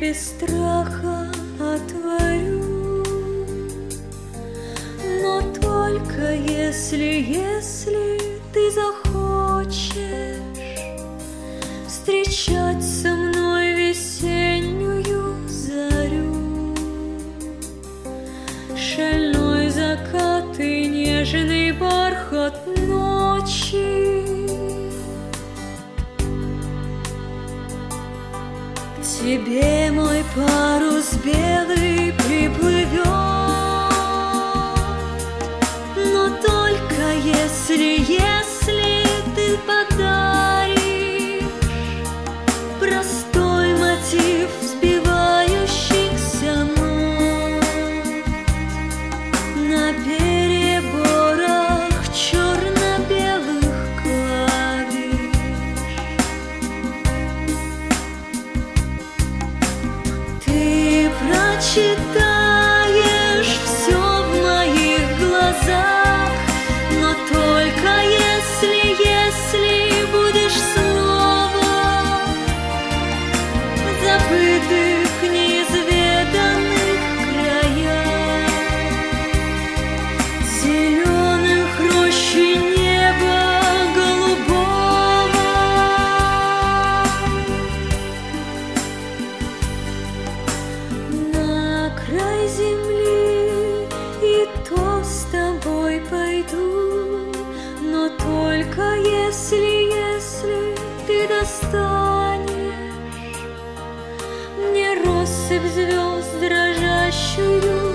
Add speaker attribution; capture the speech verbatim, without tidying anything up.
Speaker 1: без страха отворю, но только если, если ты захочешь встречать со мной весеннюю зарю. Шальной закат и нежный бархат ночи к тебе мой парус белый приплывет, но только если, если ты подаришь простой мотив сбивающихся нот на переборах черно-белых клавиш. Ты прочитаешь все в моих глазах, но только если, если будешь снова в забытых, неизведанных краях, зеленых рощи неба голубого. На край земли и то с тобой пойду, но только если, если ты достанешь мне россыпь звезд дрожащую